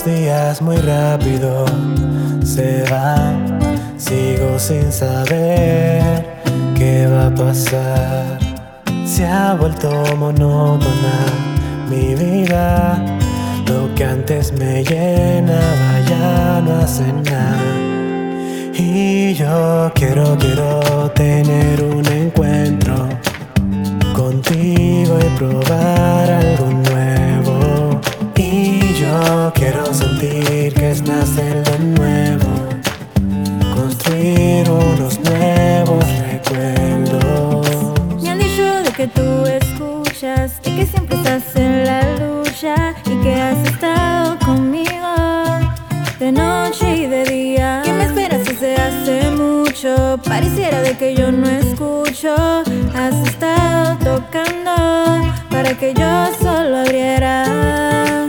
días muy rápido se van, sigo sin saber qué va a pasar. Se ha vuelto monótona mi vida, lo que antes me llenaba ya no hace nada. Y yo quiero tener un encuentro contigo y probar algo nuevo. Y yo quiero sentir que es nacer de nuevo, construir unos nuevos recuerdos. Me han dicho de que tú escuchas, de que siempre estás en la lucha y que has estado conmigo de noche y de día. Que me esperas desde hace mucho, pareciera de que yo no escucho. Has estado tocando para que yo solo abriera.